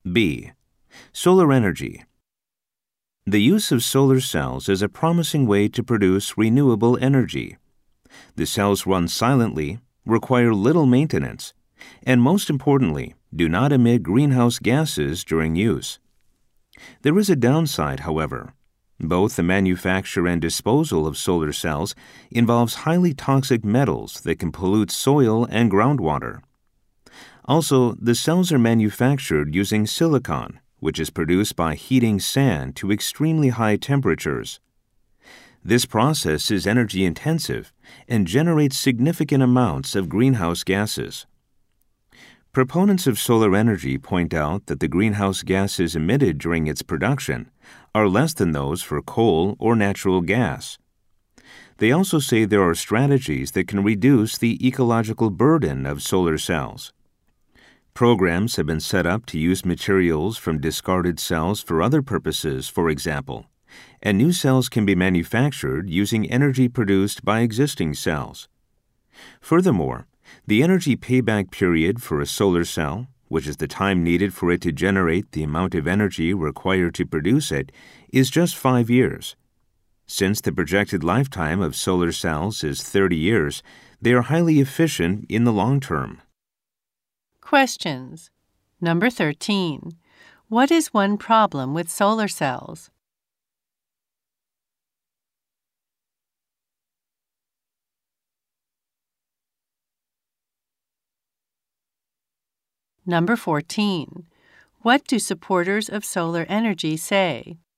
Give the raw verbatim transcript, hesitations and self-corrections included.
B. Solar energy. The use of solar cells is a promising way to produce renewable energy. The cells run silently, require little maintenance, and most importantly, do not emit greenhouse gases during use. There is a downside, however. Both the manufacture and disposal of solar cells involves highly toxic metals that can pollute soil and groundwater. Also, the cells are manufactured using silicon, which is produced by heating sand to extremely high temperatures. This process is energy intensive and generates significant amounts of greenhouse gases. Proponents of solar energy point out that the greenhouse gases emitted during its production are less than those for coal or natural gas. They also say there are strategies that can reduce the ecological burden of solar cells. Programs have been set up to use materials from discarded cells for other purposes, for example, and new cells can be manufactured using energy produced by existing cells. Furthermore, the energy payback period for a solar cell, which is the time needed for it to generate the amount of energy required to produce it, is just five years. Since the projected lifetime of solar cells is thirty years, they are highly efficient in the long term. Questions. Number thirteen. What is one problem with solar cells? Number fourteen. What do supporters of solar energy say?